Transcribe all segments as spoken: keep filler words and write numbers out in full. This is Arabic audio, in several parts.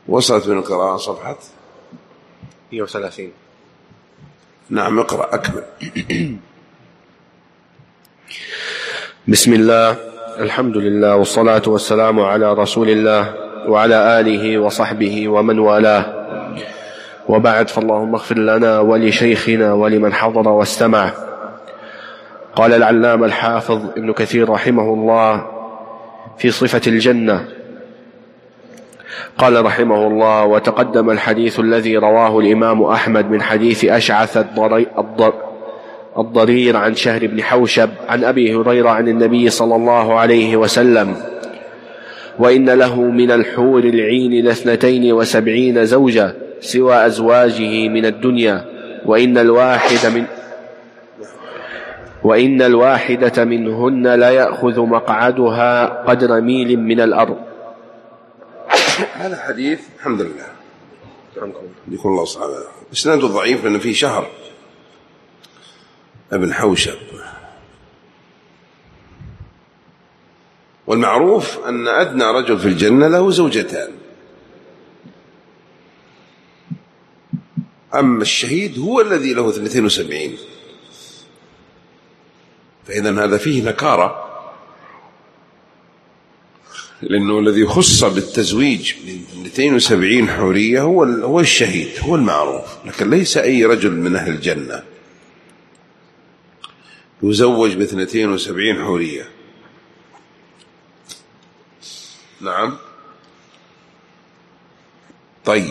وصلت من القراءة صفحة مئة وثلاثين. نعم اقرأ أكمل. بسم الله، الحمد لله، والصلاة والسلام على رسول الله وعلى آله وصحبه ومن والاه، وبعد، فاللهم اغفر لنا ولشيخنا ولمن حضر واستمع. قال العلامة الحافظ ابن كثير رحمه الله في صفة الجنة، قال رحمه الله: وتقدم الحديث الذي رواه الإمام أحمد من حديث أشعث الضرير عن شهر بن حوشب عن أبي هريرة عن النبي صلى الله عليه وسلم: وإن له من الحور العين لاثنتين وسبعين زوجة سوى أزواجه من الدنيا، وإن الواحد من وإن الواحدة منهن لا يأخذ مقعدها قدر ميل من الأرض. هذا حديث الحمد لله يكون الله صعب، إسناده ضعيف لأنه فيه شهر ابن حوشب، والمعروف أن أدنى رجل في الجنة له زوجتان، أما الشهيد هو الذي له اثنتين وسبعين، فإذا هذا فيه نكارة، لأنه الذي خص بالتزويج من اثنتين وسبعين حورية هو هو الشهيد، هو المعروف، لكن ليس أي رجل من أهل الجنة يزوج باثنتين وسبعين حورية. نعم. طيب،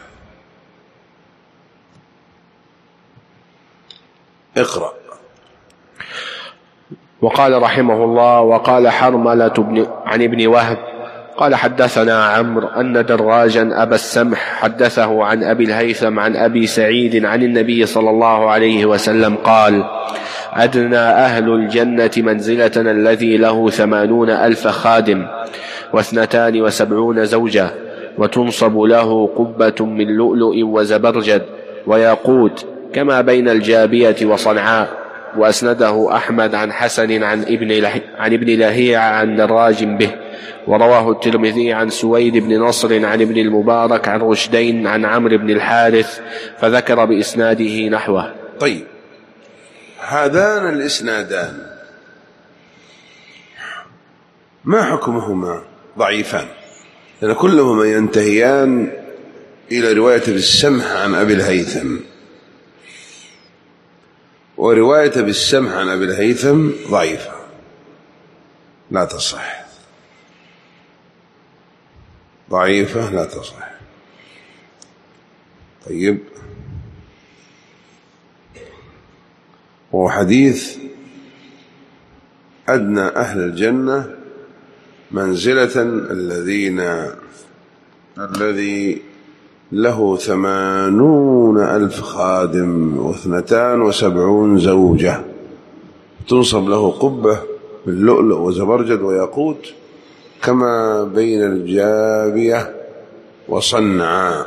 اقرأ. وقال رحمه الله: وقال حرملة بن عن ابن وهب قال حدثنا عمرو أن دراجا أبا السمح حدثه عن أبي الهيثم عن أبي سعيد عن النبي صلى الله عليه وسلم قال: أدنى أهل الجنة منزلة الذي له ثمانون ألف خادم واثنتان وسبعون زوجة، وتنصب له قبة من لؤلؤ وزبرجد وياقوت كما بين الجابية وصنعاء. وأسنده أحمد عن حسن عن ابن عن ابن لهيع عن دراج به، ورواه الترمذي عن سويد بن نصر عن ابن المبارك عن رشدين عن عمرو بن الحارث، فذكر بإسناده نحوه. طيب، هذان الإسنادان ما حكمهما؟ ضعيفان، لأن كلهما ينتهيان إلى رواية بالسمح عن أبي الهيثم، ورواية بالسمح عن أبي الهيثم ضعيفة لا تصح، ضعيفة لا تصح. طيب، وحديث أدنى أهل الجنة منزلة الذين الذي له ثمانون ألف خادم واثنتان وسبعون زوجة، تنصب له قبة من لؤلؤ وزبرجد وياقوت كما بين الجابية وصنعاء.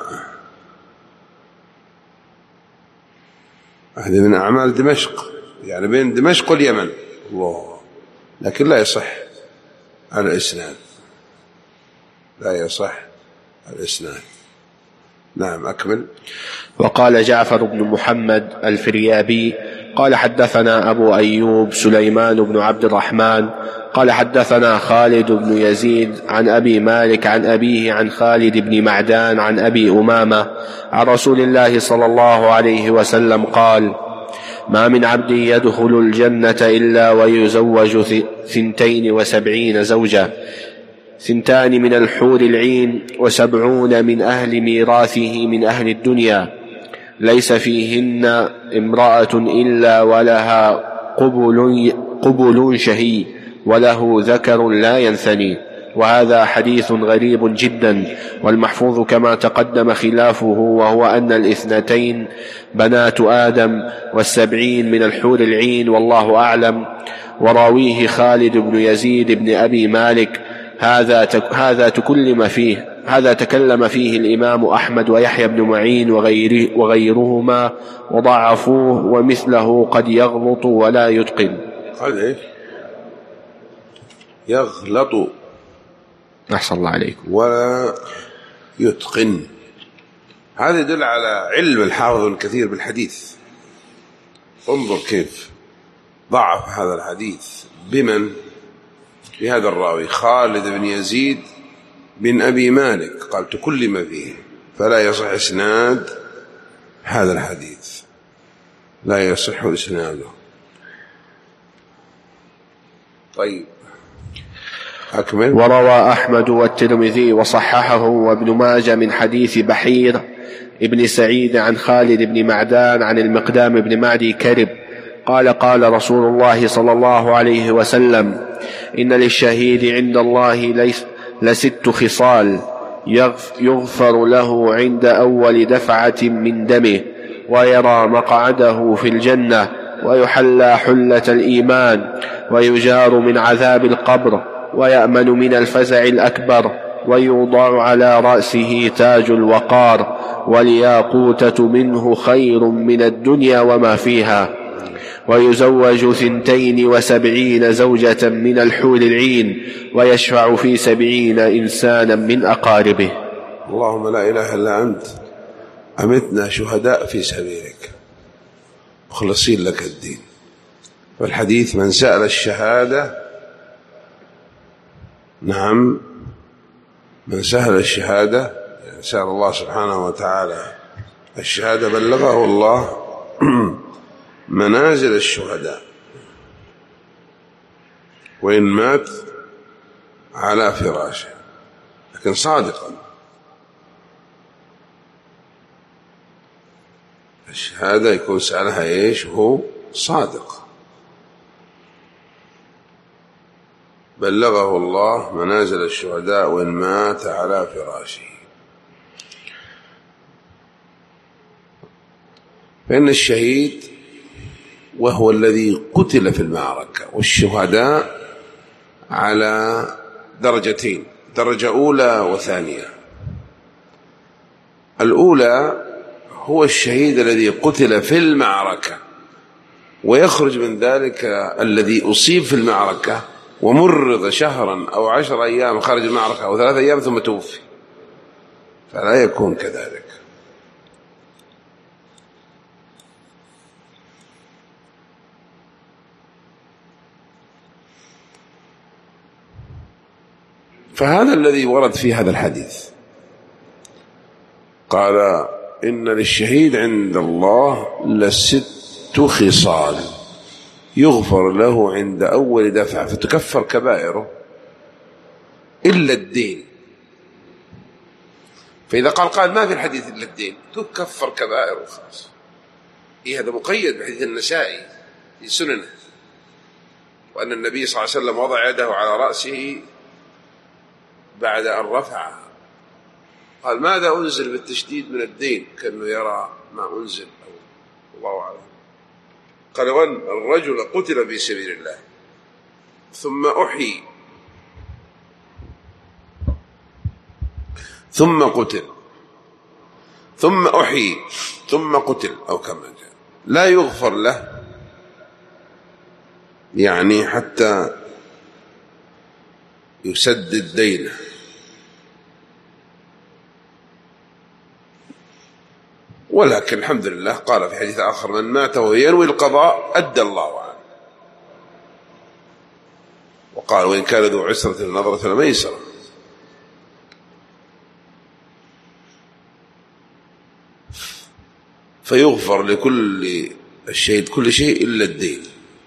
هذه من أعمال دمشق، يعني بين دمشق واليمن، الله، لكن لا يصح الإسناد، لا يصح الإسناد. نعم، أكمل. وقال جعفر بن محمد الفريابي قال حدثنا أبو أيوب سليمان بن عبد الرحمن قال حدثنا خالد بن يزيد عن أبي مالك عن أبيه عن خالد بن معدان عن أبي أمامة عن رسول الله صلى الله عليه وسلم قال: ما من عبد يدخل الجنة إلا ويزوج ثنتين وسبعين زوجة، ثنتان من الحور العين وسبعون من أهل ميراثه من أهل الدنيا، ليس فيهن امرأة إلا ولها قبل, قبل شهي وله ذكر لا ينثني. وهذا حديث غريب جدا، والمحفوظ كما تقدم خلافه، وهو أن الاثنتين بنات آدم والسبعين من الحور العين، والله أعلم. وراويه خالد بن يزيد بن أبي مالك هذا هذا تكلم فيه هذا تكلم فيه الإمام أحمد ويحيى بن معين وغيره وغيرهما وضعفوه، ومثله قد يغلط ولا يتقن. قال إيه؟ يغلط، أحسن الله عليكم، ولا يتقن. هذا يدل على علم الحافظ الكثير بالحديث. انظر كيف ضعف هذا الحديث بمن؟ بهذا الراوي خالد بن يزيد بن أبي مالك، قال تكلم فيه فلا يصح إسناد هذا الحديث، لا يصح إسناده. طيب أكمل. وروى أحمد والترمذي وصححه وابن ماجه من حديث بحير ابن سعيد عن خالد بن معدان عن المقدام بن معدي كرب قال قال رسول الله صلى الله عليه وسلم: إن للشهيد عند الله ليس لست خصال: يغفر له عند أول دفعة من دمه، ويرى مقعده في الجنة، ويحلى حلة الإيمان، ويجار من عذاب القبر، ويأمن من الفزع الأكبر، ويوضع على رأسه تاج الوقار، والياقوتة منه خير من الدنيا وما فيها، ويزوج ثنتين وسبعين زوجة من الحور العين، ويشفع في سبعين إنسانا من أقاربه. اللهم لا إله إلا أنت أمتنا شهداء في سبيلك مخلصين لك الدين. والحديث من سأل الشهادة، نعم من سهل الشهادة يعني سأل الله سبحانه وتعالى الشهادة بلغه الله منازل الشهداء، وإن مات على فراشه لكن صادقا. الشهادة يكون سألها إيش؟ وهو صادق. بلغه الله منازل الشهداء وإن مات على فراشه. فإن الشهيد وهو الذي قتل في المعركة، والشهداء على درجتين، درجة أولى وثانية. الأولى هو الشهيد الذي قتل في المعركة، ويخرج من ذلك الذي أصيب في المعركة ومرض شهرا أو عشر أيام خارج المعركة أو ثلاثة أيام ثم توفي، فلا يكون كذلك. فهذا الذي ورد في هذا الحديث. قال إن للشهيد عند الله لست خصال: يغفر له عند أول دفعة فتكفر كبائره إلا الدين. فإذا قال قال ما في الحديث إلا الدين تكفر كبائره خلاص. إيه هذا مقيد بحديث النسائي في سننه، وأن النبي صلى الله عليه وسلم وضع يده على رأسه بعد أن رفعها، قال ماذا أنزل بالتشديد من الدين؟ كأنه يرى ما أنزل أو الله أعلم. قال وأن الرجل قتل في سبيل الله ثم أحيي ثم قتل ثم أحيي ثم قتل أو كما جاء، لا يغفر له يعني حتى يسدد دينه. ولكن الحمد لله قال في حديث آخر: من مات وهو ينوي القضاء أدى الله عنه. وقال: وإن كان ذو عسرة نظرة لميسرة. فيغفر لكل الشهيد كل شيء إلا الدين.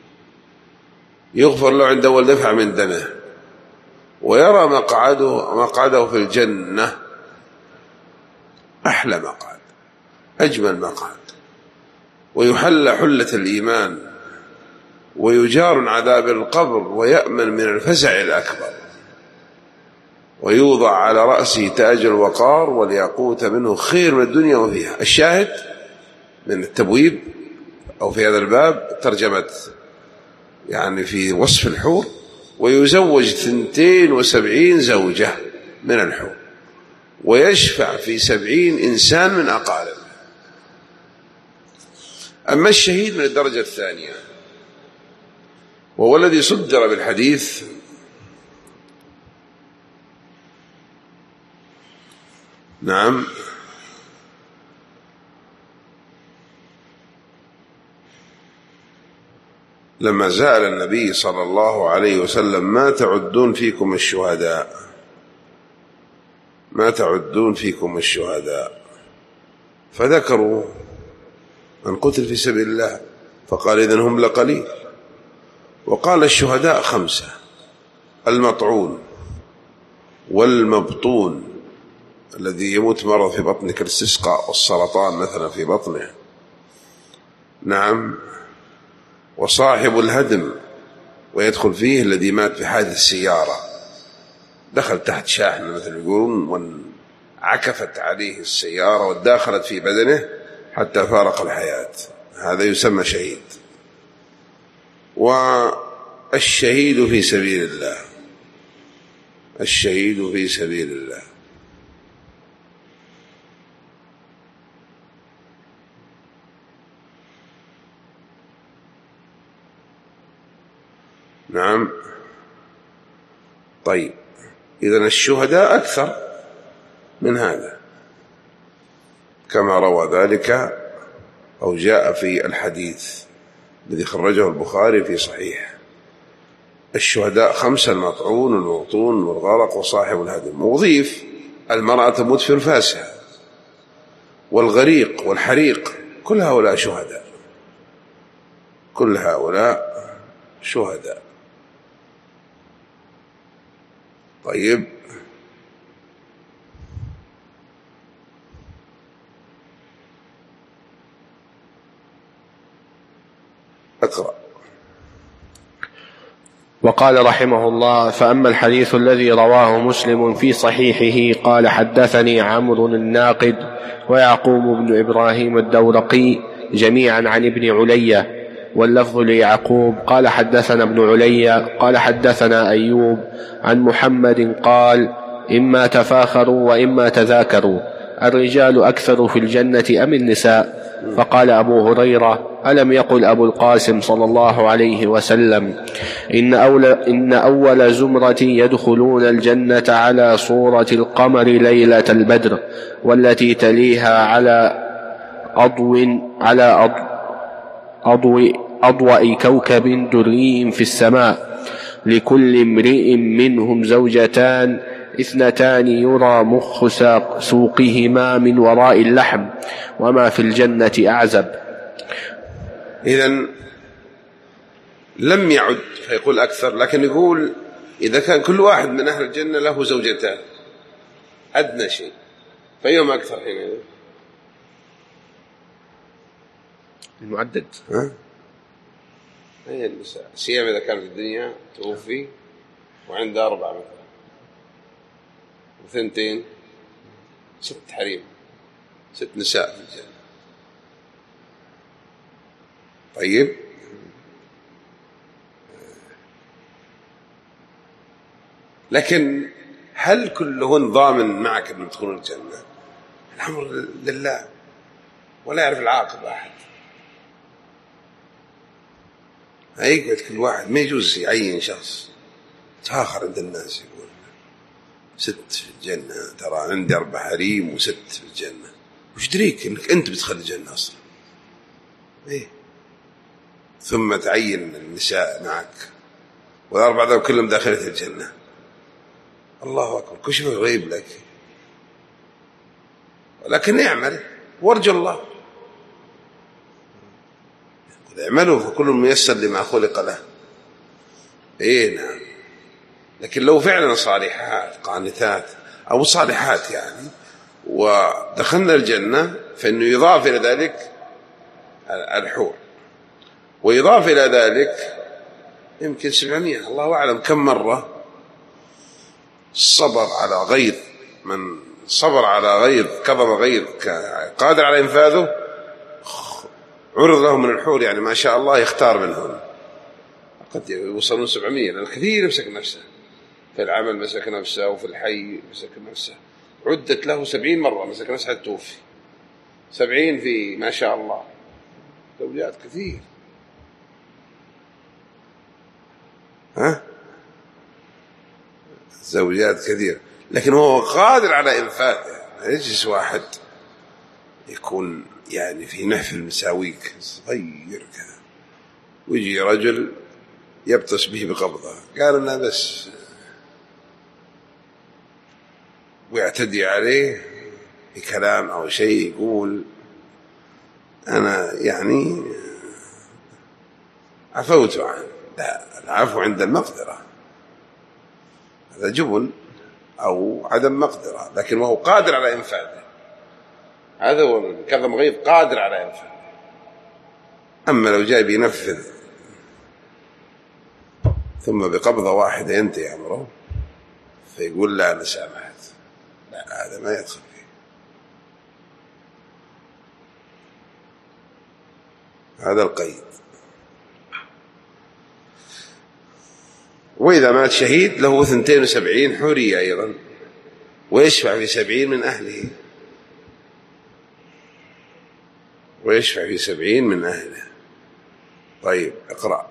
يغفر له عند أول دفع من دمه، ويرى مقعده مقعده في الجنة، أحلى مقعد، أجمل مقعد، ويحل حلة الإيمان، ويجار من عذاب القبر، ويأمن من الفزع الأكبر، ويوضع على رأسه تاج الوقار، والياقوت منه خير من الدنيا وفيها. الشاهد من التبويب أو في هذا الباب ترجمة يعني في وصف الحور: ويزوج ثنتين وسبعين زوجة من الحور، ويشفع في سبعين إنسان من أقاربه. أما الشهيد من الدرجة الثانية وهو الذي صدر بالحديث: نعم. لما سأل النبي صلى الله عليه وسلم ما تعدون فيكم الشهداء، ما تعدون فيكم الشهداء، فذكروا من قتل في سبيل الله، فقال إذن هم لقليل. وقال الشهداء خمسة: المطعون والمبطون الذي يموت مرض في بطنه كالاستسقاء والسرطان مثلا في بطنه، نعم، وصاحب الهدم ويدخل فيه الذي مات في حادث السيارة، دخل تحت شاحنة مثل يقولون وانعكفت عليه السيارة وداخلت في بدنه حتى فارق الحياة، هذا يسمى شهيد. والشهيد في سبيل الله، الشهيد في سبيل الله، نعم. طيب، إذن الشهداء أكثر من هذا كما روى ذلك أو جاء في الحديث الذي خرجه البخاري في صحيح: الشهداء خمسة: المطعون والمبطون والغرق وصاحب الهدم. وضيف: المرأة تموت في نفاسها والغريق والحريق، كل هؤلاء شهداء، كل هؤلاء شهداء. طيب، اقرأ. وقال رحمه الله: فأما الحديث الذي رواه مسلم في صحيحه قال: حدثني عمرو الناقد ويعقوب بن إبراهيم الدورقي جميعا عن ابن علية، واللفظ ليعقوب قال: حدثنا ابن علية قال: حدثنا أيوب عن محمد قال: إما تفاخروا وإما تذاكروا، الرجال أكثر في الجنة أم النساء؟ فقال أبو هريرة: ألم يقل أبو القاسم صلى الله عليه وسلم: إن أول, إن أول زمرة يدخلون الجنة على صورة القمر ليلة البدر، والتي تليها على أضو على أضو أضو أضوأ كوكب دري في السماء، لكل امرئ منهم زوجتان اثنتان يرى مخ سوقهما من وراء اللحم، وما في الجنة أعزب. إذن لم يعد فيقول أكثر، لكن يقول إذا كان كل واحد من أهل الجنة له زوجتان أدنى شيء، فيهم أكثر حين المعدد ها؟ هي النساء، سيما إذا كانت الدنيا توفي وعنده أربعة مثلا وثنتين، ست حريم، ست نساء في الجنة. طيب، لكن هل كلهن ضامن معك أن يدخلون الجنة؟ الأمر لله، ولا يعرف العاقبة أحد. هيقعد كل واحد، ما يجوز يعين شخص تفاخر عند الناس يقول ست في الجنة، ترى عندي أربع حريم وست في الجنة. وش دريك إنك أنت بتدخل الجنة أصلا؟ إيه؟ ثم تعين النساء معك والأربع ذو كلهم داخلة الجنة. الله أكبر، كشف الغيب لك، ولكن اعمل وارجو الله. اعملوا فكل ميسر لما خلق له. ايه نعم. لكن لو فعلا صالحات قانتات او صالحات يعني ودخلنا الجنة، فانه يضاف الى ذلك الحور، ويضاف الى ذلك يمكن سبعمائة، الله اعلم كم مرة صبر على غيظ، من صبر على غيظ كظم غيظ قادر على انفاذه، عرض له من الحور يعني ما شاء الله يختار منهم، قد يوصلون سبعمائة، لأن الكثير يمسك نفسه في العمل، مسك نفسه، وفي الحي مسك نفسه، عدت له سبعين مرة مسك نفسه حتى توفي، سبعين في ما شاء الله زوجات كثير. ها زوجات كثير، لكن هو قادر على إنفاذه، يجلس واحد يكون يعني في نحفل مساويك صغير كذا، ويجي رجل يبطش به بقبضة، قال لنا بس، ويعتدي عليه بكلام أو شيء، يقول أنا يعني عفوت عنه. لا، العفو عند المقدرة، هذا جبن أو عدم مقدرة، لكن وهو قادر على إنفاذه، هذا هو كظم غيظ، قادر على إنفاذه. أما لو جاء بينفذ ثم بقبضة واحدة ينتهي أمره فيقول لا أنا سامحت، لا، هذا ما يدخل فيه. هذا القيد. وإذا مات شهيد له اثنتين وسبعين حورية أيضا، ويشفع في سبعين من أهله، ويشفع في سبعين من أهله. طيب اقرأ.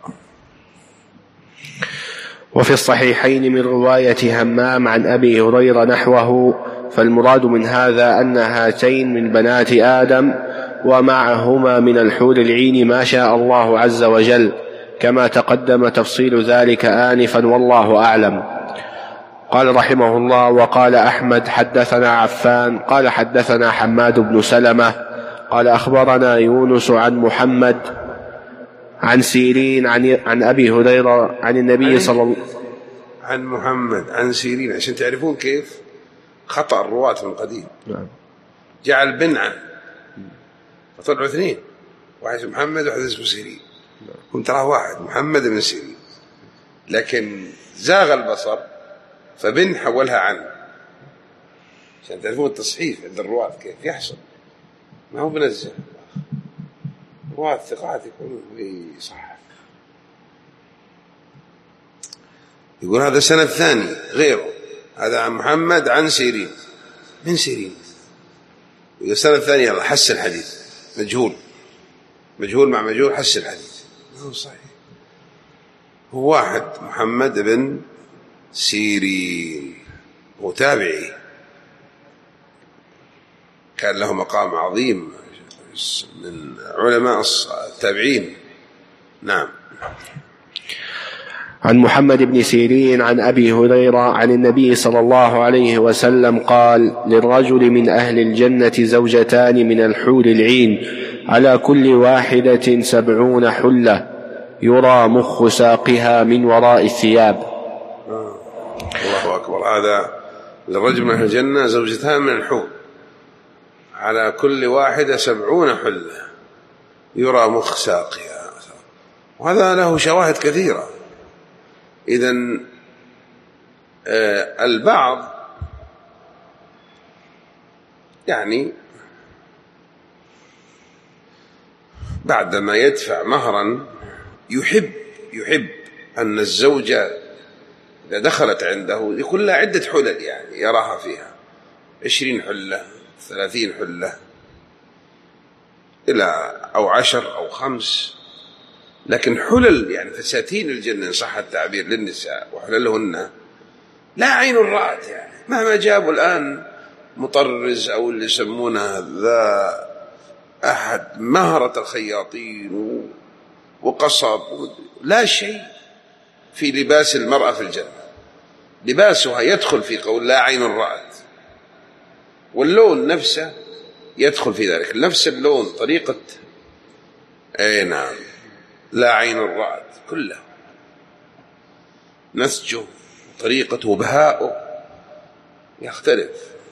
وفي الصحيحين من رواية همام عن أبي هريرة نحوه، فالمراد من هذا أن هاتين من بنات آدم ومعهما من الحور العين ما شاء الله عز وجل، كما تقدم تفصيل ذلك آنفا، والله أعلم. قال رحمه الله: وقال أحمد حدثنا عفان قال حدثنا حماد بن سلمة قال أخبرنا يونس عن محمد عن سيرين عن, عن أبي هريرة عن النبي صلى الله عليه وسلم. عن محمد عن سيرين، عشان تعرفون كيف خطأ الرواة من قديم. نعم. جعل بنعة فطلعوا اثنين، واحد اسمه محمد وواحد اسمه سيرين، كنت تراه واحد محمد بن سيرين، لكن زاغ البصر فبن حولها عن، عشان تعرفون التصحيف عند الرواة كيف يحصل، ما هو بنزل رواة ثقات يكونون بصحة. يقول هذا سند ثاني غيره، هذا عن محمد عن سيرين، من سيرين. يقول سند ثاني يلا حسن الحديث، مجهول مجهول مع مجهول، حسن الحديث، ما هو صحيح. هو واحد محمد بن سيرين وتابعي، كان له مقام عظيم من علماء التابعين. نعم. عن محمد بن سيرين عن أبي هريرة عن النبي صلى الله عليه وسلم قال: للرجل من أهل الجنة زوجتان من الحور العين، على كل واحدة سبعون حلة، يرى مخ ساقها من وراء الثياب. آه. الله أكبر. هذا للرجل من أهل الجنة زوجتان من الحور، على كل واحدة سبعون حلة، يرى مخ ساقها. وهذا له شواهد كثيرة. إذن آه البعض يعني بعدما يدفع مهرا يحب يحب أن الزوجة إذا دخلت عنده يكون لها عدة حلل، يعني يراها فيها عشرين حلة، ثلاثين حلة، إلى أو عشر أو خمس، لكن حلل يعني فساتين الجنة إن صح التعبير للنساء وحللهن لا عين رأت. يعني مهما جابوا الآن مطرز أو اللي يسمونه ذا أحد مهرة الخياطين وقصب، لا شيء في لباس المرأة في الجنة. لباسها يدخل في قول لا عين رأت، واللون نفسه يدخل في ذلك، نفس اللون، طريقة أي نعم لا عين رأت، كله نسجه طريقة وبهاؤه يختلف.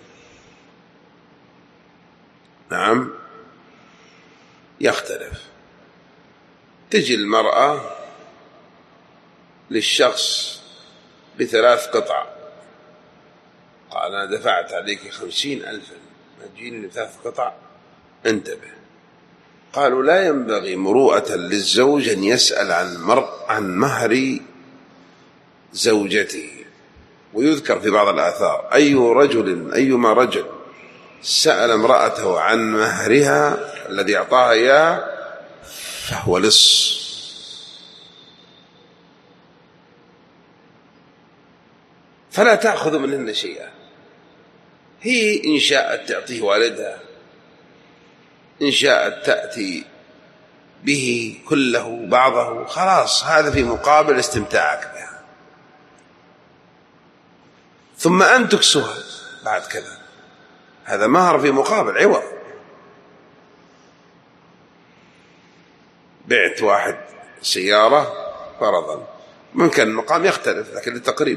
نعم يختلف. تجي المرأة للشخص بثلاث قطع، قال أنا دفعت عليك خمسين ألفا، ما تجيني بثلاث قطع، انتبه. قالوا لا ينبغي مروءة للزوج أن يسأل عن, مر... عن مهر زوجته. ويذكر في بعض الآثار أي رجل أيما رجل سأل امرأته عن مهرها الذي أعطاها إياه فهو لص. فلا تأخذ منهن شيئا، هي إن شاءت تعطيه والدها، إن شاءت تأتي به كله بعضه، خلاص هذا في مقابل استمتاعك بها. ثم أن تكسها بعد كذا، هذا مهر في مقابل عوض. بعت واحد سيارة فرضا، ممكن المقام يختلف لكن للتقريب،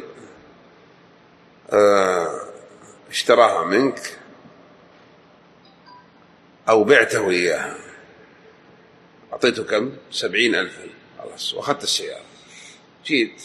اه اشتراها منك أو بعته إياها، أعطيته كم؟ سبعين ألفا، خلاص وأخذت السيارة. جيت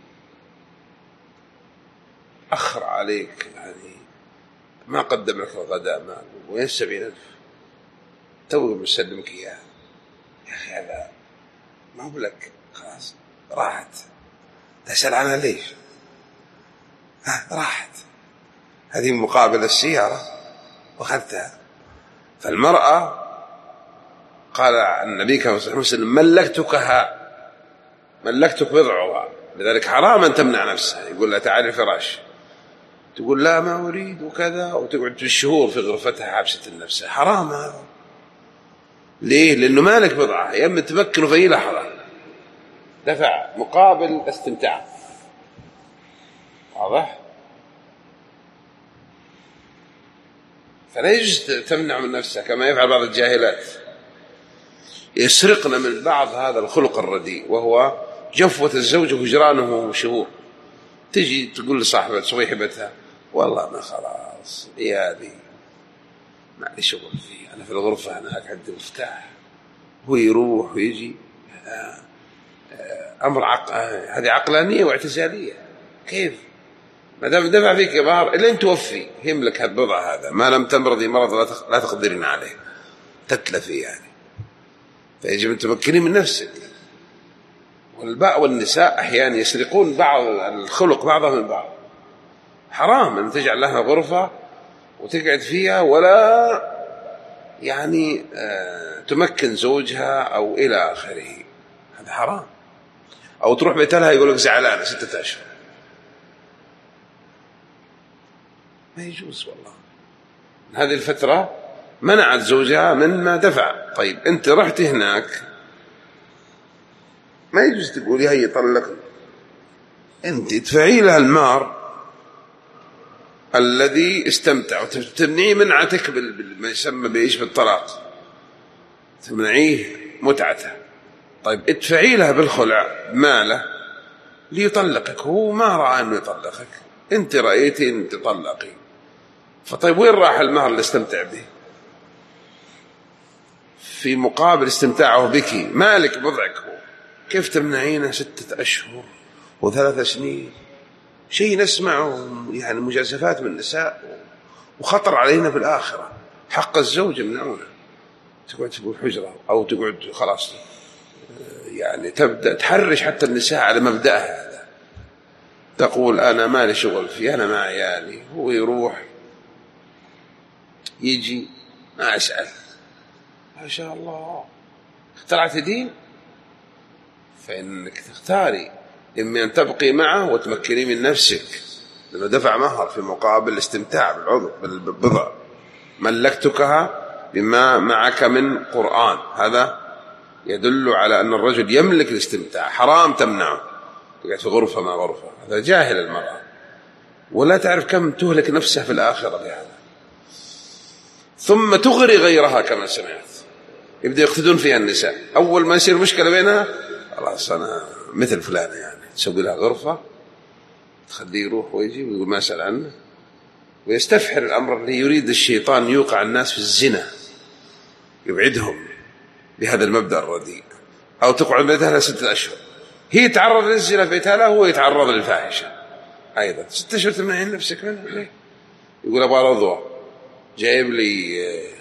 أخر عليك، يعني ما قدم لك الغداء، ما وين السبعين ألف؟ توي مسلمك إياها يا أخي، هذا ما هو لك، خلاص راحت، تسأل عنها ليش؟ ها راحت، هذه مقابل السيارة وأخذتها. فالمرأة قال النبي صلى الله عليه وسلم ملكتكها، ملكتك بضعها، لذلك حرام أن تمنع نفسها. يقول لها تعالي فراش، تقول لا ما أريد وكذا، وتقعد بالشهور في غرفتها حابسة نفسها، حرام هذا. ليه؟ لأنه مالك بضعها، يا تمكنه في أي لحظة، دفع مقابل استمتاع. واضح؟ فلا يجوز تمنع من نفسها كما يفعل بعض الجاهلات، يسرقنا من بعض هذا الخلق الرديء، وهو جفوة الزوج وهجرانه شهور. تجي تقول لصاحبة صويحبتها والله ما خلاص عيالي ما لي شغل فيه، أنا في الغرفة هناك عندي مفتاح، هو يروح ويجي. أمر عق... هذه عقلانية واعتزالية. كيف؟ ما دام دفع فيك مهر إلا أن توفي يملك هالبضع هذا، ما لم تمرضي مرض لا تقدرين عليه، تتلفي يعني. فيجب أن تمكني من نفسك. والباء والنساء أحيانا يسرقون بعض الخلق بعضها من بعض. حرام أن تجعل لها غرفة وتقعد فيها ولا يعني آه تمكن زوجها أو إلى آخره، هذا حرام. أو تروح بيتها يقول لك زعلانة ستة أشهر، ما يجوز والله. هذه الفترة منعت زوجها مما دفع. طيب أنت رحت هناك ما يجوز تقولي هي طلقني، أنت تدفعي لها المهر الذي استمتع، وتمنعيه منعتك بما يسمى بإيش بالطلاق، تمنعيه متعته. طيب ادفعي لها بالخلع ماله ليطلقك، هو ما رأى أنه يطلقك، أنت رأيتي أن تطلقي، فطيب وين راح المهر اللي استمتع به في مقابل استمتاعه بك؟ مالك بضعك هو، كيف تمنعينه ستة أشهر وثلاث سنين؟ شيء نسمعه يعني مجازفات من النساء، وخطر علينا في الآخرة. حق الزوج يمنعونه. تقعد تقول حجرة أو تقعد خلاص يعني تبدأ تحرش حتى النساء على مبدأها هذا، تقول أنا ما لي شغل فيه، أنا مع عيالي، هو يروح يجي ما أسأل. ما شاء الله اخترعت دين، فإنك تختاري إما أن تبقي معه وتمكني من نفسك، لأنه دفع مهر في مقابل الاستمتاع بالعضو بالبضع. ملكتكها بما معك من قرآن، هذا يدل على أن الرجل يملك الاستمتاع، حرام تمنعه. تقعد في غرفة ما غرفة، هذا جاهل المرأة، ولا تعرف كم تهلك نفسها في الآخرة بهذا. ثم تغري غيرها كما سمعت، يبدأ يقتدون فيها النساء. أول ما يصير مشكلة بينها خلاص أنا مثل فلانة، يعني تسوي لها غرفة تخليه يروح ويجي ويقول ما أسأل عنه، ويستفحر الأمر اللي يريد الشيطان يوقع الناس في الزنا، يبعدهم بهذا المبدأ الرديء. أو تقعد بيتها ستة أشهر، هي تعرض للزنا في بيتها، هو يتعرض للفاحشة أيضا. ستة أشهر تمنعين نفسك منه. يقول أبغى رضوة، جايب لي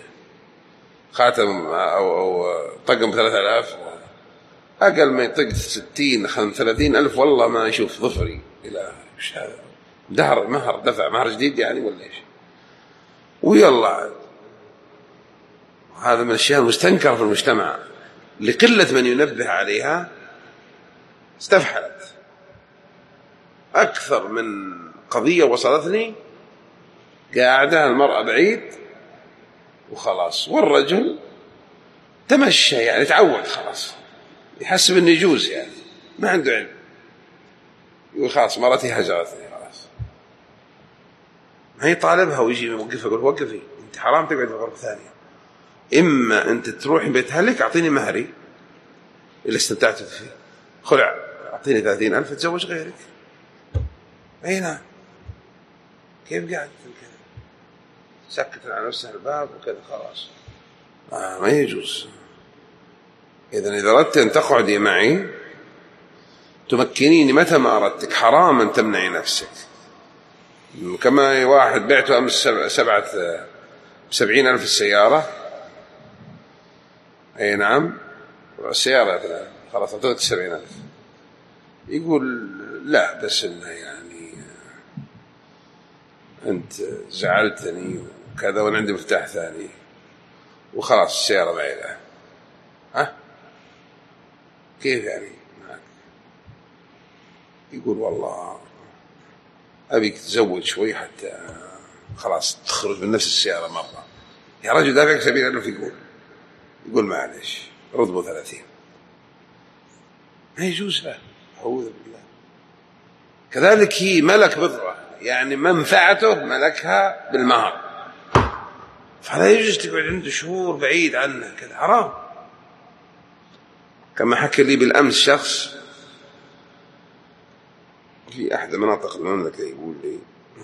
خاتم أو, أو طقم ثلاثة آلاف، أقل ما يطق ستين ثلاثين ألف والله ما يشوف ظفري إلى إيش هذا؟ دهر مهر، دفع مهر جديد يعني ولا إيش؟ ويلا هذا من الأشياء المستنكرة في المجتمع، لقلة من ينبه عليها استفحلت. أكثر من قضية وصلتني قاعدة المرأة بعيد وخلاص، والرجل تمشى يعني تعود خلاص، يحسب انه يجوز يعني ما عنده علم، يقول خلاص مرتي هجرتني خلاص، ما هي طالبها ويجي يوقفها يقول وقفي انت حرام تقعد في غرفة ثانية، اما انت تروحي بيت اهلك اعطيني مهري اللي استمتعت فيه، خلع اعطيني ثلاثين ألف تزوج غيرك. اي نعم، كيف قاعد كذا سكت على نفسها الباب وكذا خلاص، آه ما يجوز. إذن إذا أردت أن تقعدي معي تمكنيني متى ما أردتك، حرام أن تمنعي نفسك. كما واحد بعته أمس سبعة سبعين ألف السيارة، أي نعم السيارة خلاص أعطيتك سبعين ألف، يقول لا بس إنه يعني أنت زعلتني وكذا وأنا عندي مفتاح ثاني وخلاص السيارة بعيدة. ها كيف يعني معك؟ يقول والله أبيك تزوج شوي حتى خلاص تخرج من نفس السيارة مرة. يا رجل دافعك سبيل ألف، يقول يقول معلش رضبه ثلاثين، ما يجوز له، أعوذ بالله. كذلك هي ملك بضعة، يعني منفعته ملكها بالمهر، فلا يجوز تقعد عنده شهور بعيد عنه كذا، حرام. كما حكى لي بالأمس شخص في أحد مناطق المملكة يقول لي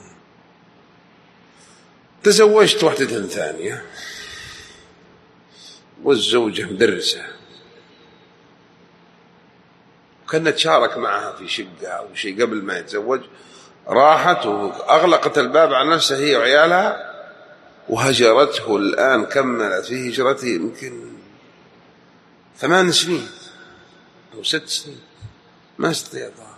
تزوجت واحدة ثانية والزوجة مدرسة، وكانت تشارك معها في شقة أو شيء قبل ما يتزوج، راحت وأغلقت الباب على نفسها هي وعيالها وهجرته. الآن كملت في هجرته يمكن ثمان سنين أو ست سنين ما استطاع.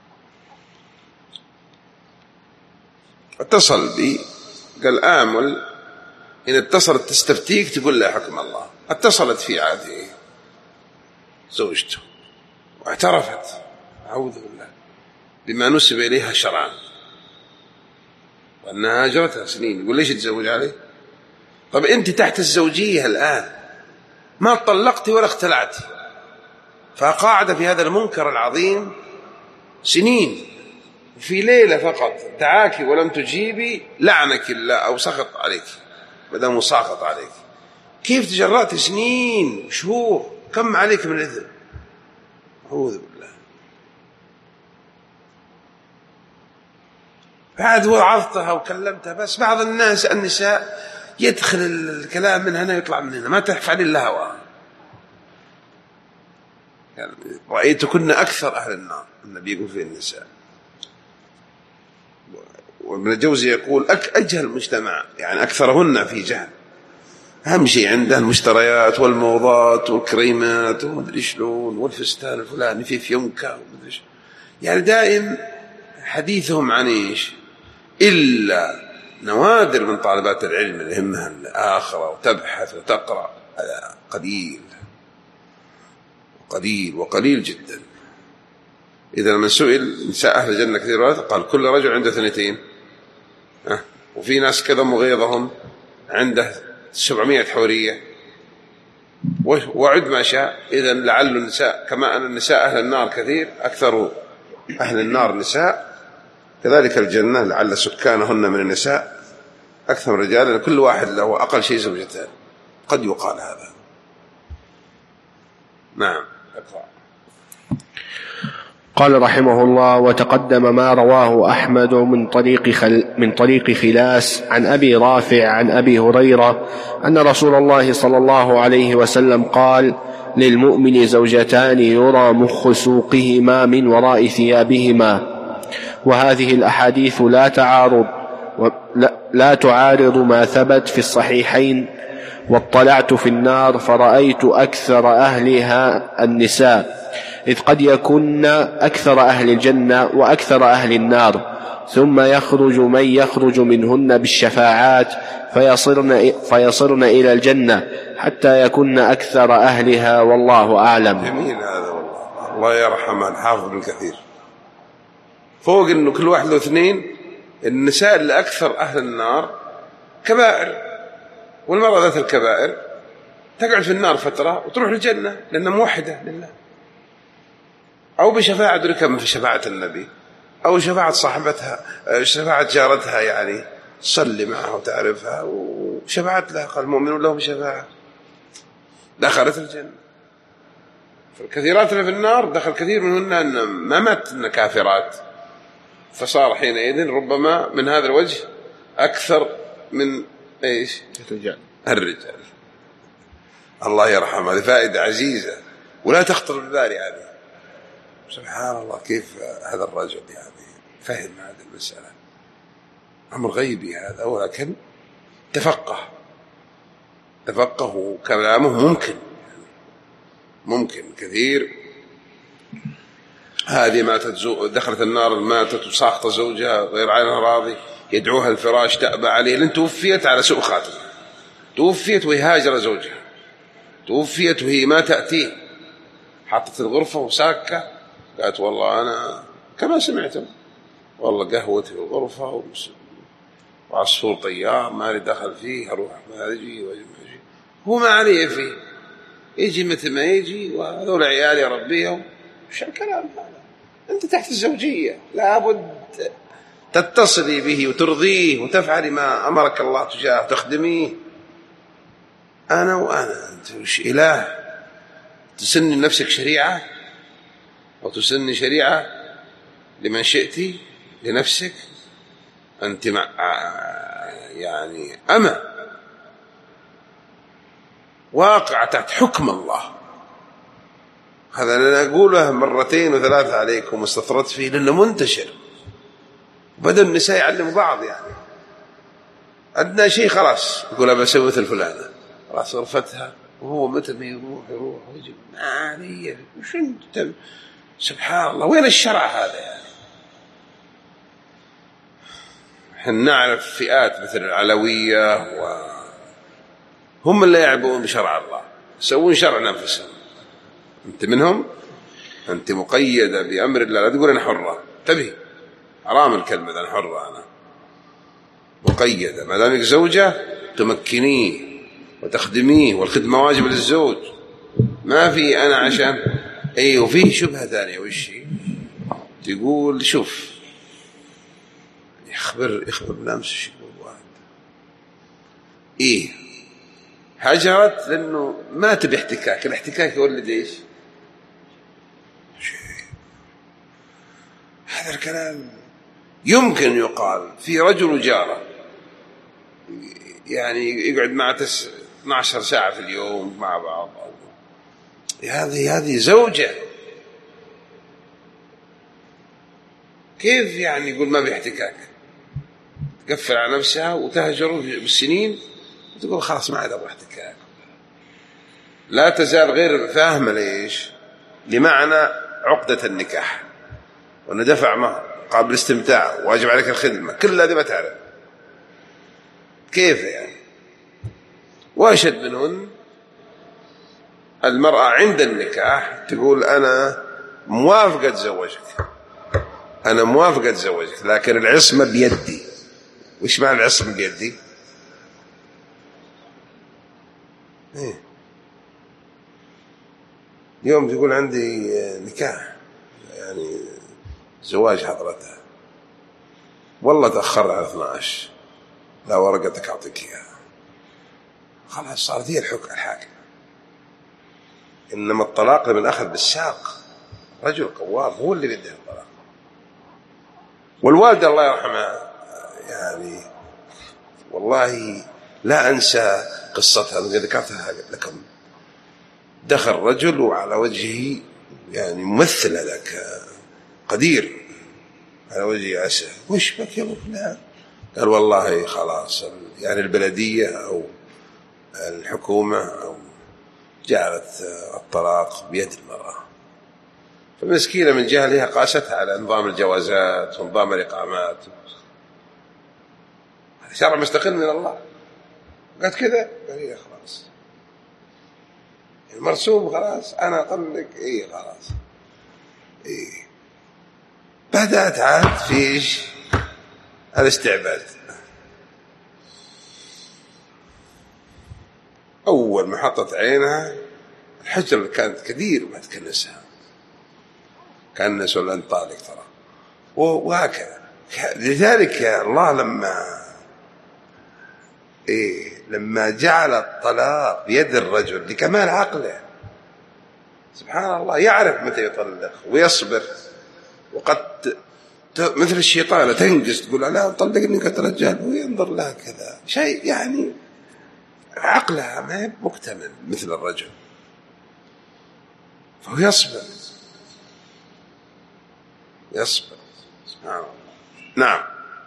اتصل بي قال آمل إن اتصلت تستفتيك تقول لا حكم الله. اتصلت في عادي زوجته واعترفت، أعوذ بالله، بما نسب إليها شرعا وأنها هاجرتها سنين. يقول ليش تزوج عليه؟ طب أنت تحت الزوجية الآن، ما طلقتي ولا اختلعتي، فقاعدة في هذا المنكر العظيم سنين، في ليلة فقط دعاك ولم تجيبي لعنك الله أو سخط عليك، مدام مساخط عليك. كيف تجرأت سنين شهور؟ كم عليك من الإثم؟ أعوذ بالله. بعد وعظتها وكلمتها، بس بعض الناس النساء يدخل الكلام من هنا يطلع من هنا، ما تفعل إلا هوا. يعني رأيتكن أكثر أهل النار، النبي يقول في النساء. وابن الجوزي يقول أجهل المجتمع، يعني أكثرهن في جهل. أهم شيء عنده المشتريات والموضات والكريمات ومدري شلون والفستان الفلاني في فيونكا ومدري شلون، يعني دائم حديثهم عن إيش؟ إلا نوادر من طالبات العلم اللي همها الآخرة وتبحث وتقرأ، قليل قليل وقليل جدا. إذا من سئل نساء أهل الجنة كثير قال كل رجل عنده اثنتين، أه؟ وفي ناس كذا مغيظهم عنده سبعمائة حورية وعد ما شاء. إذا لعل النساء كما أن النساء أهل النار كثير، أكثر أهل النار نساء، كذلك الجنة لعل سكانهن من النساء أكثر من الرجال، لأن كل واحد له أقل شيء زوجتان، قد يقال هذا. نعم أقرأ. قال رحمه الله: وتقدم ما رواه أحمد من طريق, خل من طريق خلاس عن أبي رافع عن أبي هريرة أن رسول الله صلى الله عليه وسلم قال: للمؤمن زوجتان يرى مخ سوقهما من وراء ثيابهما. وهذه الأحاديث لا تعارض لا, لا تعارض ما ثبت في الصحيحين. واطلعت في النار فرأيت أكثر أهلها النساء، إذ قد يكن أكثر أهل الجنة وأكثر أهل النار، ثم يخرج من يخرج منهن بالشفاعات فيصرن, فيصرن إلى الجنة حتى يكن أكثر أهلها، والله أعلم. جميل هذا والله. الله يرحمه الحافظ ابن كثير، فوق إنه كل واحد له اثنين النساء اللي أكثر أهل النار كبائر، والمرأة ذات الكبائر تقعد في النار فترة وتروح الجنة لأنها موحدة لله، أو بشفاعة دركم في شفاعة النبي، أو شفاعة صاحبتها، شفاعة جارتها يعني تصلي معها وتعرفها وشفاعت لها، قال المؤمنون لهم شفاعة، دخلت الجنة. فالكثيرات اللي في النار دخل كثير منهن أن ما ماتن كافرات، فصار حينئذ ربما من هذا الوجه أكثر من إيش الرجال. الرجال. الله يرحم، هذه فائدة عزيزة ولا تخطر بالبال يعني. سبحان الله كيف هذا الرجل يعني فهم هذه المسألة، أمر غيبي هذا، ولكن تفقه تفقه وكلامه ممكن ممكن كثير. هذه ماتت زو... دخلت النار ماتت وساخط زوجها غير عنها راضي، يدعوها الفراش تأبى عليه، لأن توفيت على سوء خاتمة، توفيت وهي هاجر زوجها، توفيت وهي ما تأتيه، حطت الغرفة وساكة، قالت والله أنا كما سمعتم والله قهوتي في الغرفة وعصفور طيار ما لي دخل فيه، أروح ما أجي وأجي ما أجي، هو ما عليه فيه، يجي متى ما يجي وهذول عيالي أربيهم. وش الكلام هذا؟ أنت تحت الزوجية لابد تتصلي به وترضيه وتفعلي ما أمرك الله تجاه، تخدميه. أنا وأنا أنت وش إله تسني لنفسك شريعة أو تسني شريعة لمن شئتي لنفسك؟ أنت مع يعني أما واقع تحت حكم الله. هذا أنا أقوله مرتين وثلاثة عليكم واستطردت فيه لأنه منتشر، بدأ النساء يعلموا بعض يعني أدنى شيء خلاص يقول أبى أسوي مثل فلانة، خلاص غرفتها وهو متى ما يروح يروح ويجي ما علي وش أنت. سبحان الله وين الشرع هذا يعني؟ احنا نعرف فئات مثل العلوية وهم اللي يعبون بشرع الله، يسوون شرع نفسهم. أنت منهم، أنت مقيدة بأمر الله، لا تقول أنا حرة، انتبه حرام الكلمة أنا حرة، أنا مقيدة. ما دامك زوجة تمكنيه وتخدميه، والخدمة واجب للزوج، ما في أنا عشان أي. وفيه شبهة ثانية وش تقول شوف يخبر يخبر بنامس الشيء واحد إيه هجرت لأنه ما تبي احتكاك، الاحتكاك يولد إيش؟ هذا الكلام يمكن يقال في رجل وجارة يعني يقعد مع تس... اثنتي عشرة ساعة في اليوم مع بعض، هذه هذه زوجة، كيف يعني يقول ما بيحتكاك؟ تقفل على نفسها وتهجر بالسنين وتقول خلاص ما عاد أبغى احتكاك. لا تزال غير فاهمة ليش؟ لمعنى عقدة النكاح، وأن دفع مهر قابل استمتاع واجب عليك الخدمة، كل هذه ما تعرف كيف يعني. وأشد منهن المرأة عند النكاح تقول أنا موافقة أتزوجك، أنا موافقة أتزوجك لكن العصمة بيدي. وإيش معنى العصمة بيدي؟ إيه؟ اليوم تقول عندي نكاح يعني زواج حضرتها، والله تأخر على اثني عشر، لا ورقتك أعطيك إياها، خلاص صارت هي الحكم الحاكم. إنما الطلاق لمن أخذ بالساق، رجل قوام هو اللي بيده الطلاق. والوالدة الله يرحمها يعني والله لا أنسى قصتها، أنا ذكرتها لكم. دخل رجل وعلى وجهه يعني ممثل هذاك قدير، على وجهه أسى، وش بك يا ابو فلان؟ قال والله خلاص يعني البلدية أو الحكومة أو جعلت الطلاق بيد المرأة. فالمسكينة من جهلها قاستها على نظام الجوازات ونظام الإقامات، هذا شرع مستقل من الله. قالت كذا، قال إيه خلاص المرسوم خلاص أنا أطلق، إيه خلاص إيه. بدأت عاد في إيش هذا استعباد. أول ما حطت عينها الحجر كانت كثير وما تكنسها، كنس ولا انطالق ترى، وهكذا. لذلك يا الله لما إيه لما جعل الطلاق بيد الرجل لكمال عقله، سبحان الله، يعرف متى يطلق ويصبر. وقد مثل الشيطان تنقص تقول لا طلقني قد رجال وينظر لها كذا شيء، يعني عقلها ما هي مكتمل مثل الرجل، فهو يصبر يصبر سبحان الله. نعم.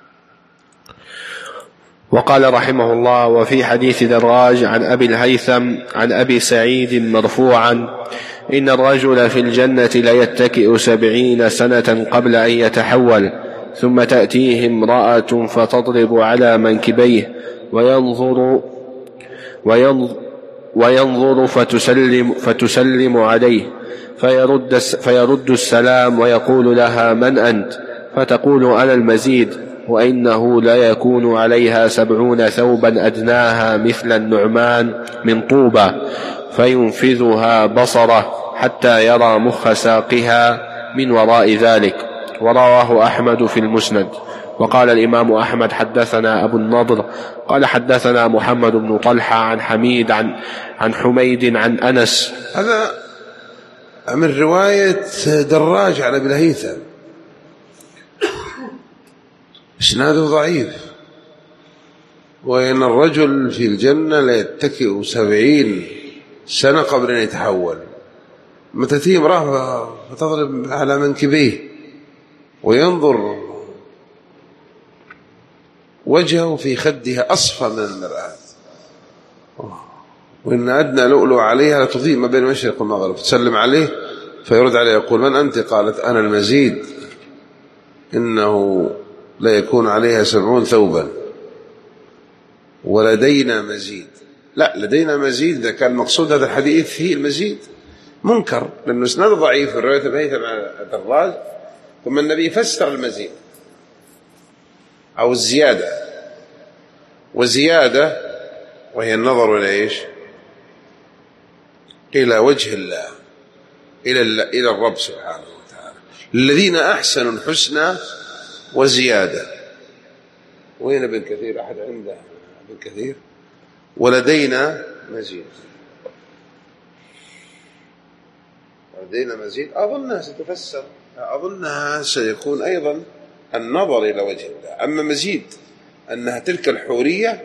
وقال رحمه الله: وفي حديث دراج عن أبي الهيثم عن أبي سعيد مرفوعا: إن الرجل في الجنة ليتكئ سبعين سنة قبل أن يتحول، ثم تأتيه امرأة فتضرب على منكبيه وينظر وينظر, وينظر فتسلم, فتسلم عليه فيرد, فيرد السلام ويقول لها: من أنت؟ فتقول: أنا المزيد. وإنه لا يكون عليها سبعون ثوبا أدناها مثل النعمان من طوبة، فينفذها بصره حتى يرى مخ ساقها من وراء ذلك. ورواه أحمد في المسند. وقال الإمام أحمد: حدثنا أبو النضر قال حدثنا محمد بن طلحة عن حميد عن, عن حميد عن أنس. هذا من رواية دراج على أبي الهيثم، إسناده ضعيف. وإن الرجل في الجنة ليتكئ سبعين سنة قبل أن يتحول، متى تأتيه امرأة فتضرب على منكبيه وينظر وجهه في خدها أصفى من المرآة، وإن أدنى لؤلؤ عليها لتضيء ما بين المشرق والمغرب، تسلم عليه فيرد عليه يقول: من أنت؟ قالت: أنا المزيد. إنه لا يكون عليها سبعون ثوبا ولدينا مزيد. لا، لدينا مزيد إذا كان مقصود هذا الحديث فيه المزيد منكر، لأنه اسناد ضعيف في الرواية الهيثم مع الدراج. ثم النبي فسر المزيد أو الزيادة، وزيادة وهي النظر إلى إيش؟ إلى وجه الله، إلى إلى الرب سبحانه وتعالى. الذين أحسنوا الحسنى وزيادة. وين ابن كثير؟ أحد عنده ابن كثير؟ ولدينا مزيد. ولدينا مزيد أظنها ستفسر، أظنها سيكون أيضا النظر إلى وجه الله. أما مزيد أنها تلك الحورية،